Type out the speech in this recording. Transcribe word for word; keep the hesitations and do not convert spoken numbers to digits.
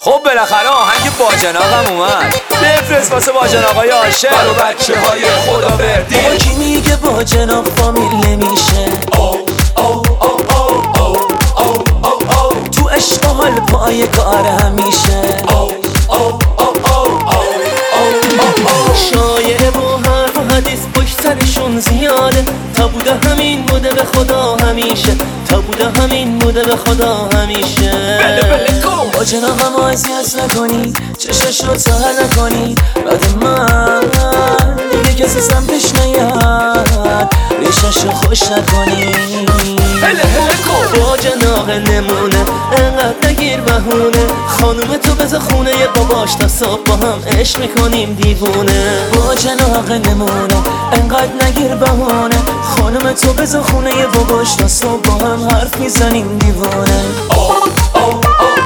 خب بالاخره آهنگ باجناقم اومد، بفرست واسه باجناقای عاشق برو بچه های خدا بردی. بابا کی میگه باجناق فامیل نمیشه؟ او او او او او او او او تو عشق و حال پای کار همیشه. او او او او او او شایعه با حرف و حدیث پشت سرشون زیاده، تا بوده همین بوده به خدا همیشه، تا بوده همین بوده به خدا همیشه. بله بله کن باجناقم اذیت نکنی، چششو سهر نکنی، بعد من دیگه کسی سمتش نیاد، ریششو خوش نکنی. هله هله کن باجناق نمونه انقدر نگیر بهونه، خانوم تو بذار خونه ی باباش تا صبح با هم عشق میکنیم دیوونه. باجناق نمونه انقدر نگیر بهونه، خانوم تو بذار خونه ی باباش تا صبح با هم حرف میزنیم دیوونه. او او او